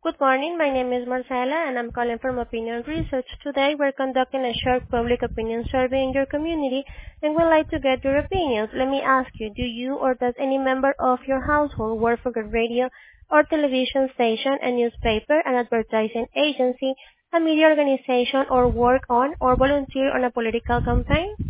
Good morning. My name is Marcela, and I'm calling from Opinion Research. Today, we're conducting a short public opinion survey in your community, and we'd like to get your opinions. Let me ask you, do you or does any member of your household work for a radio or television station, a newspaper, an advertising agency, a media organization, or work on or volunteer on a political campaign?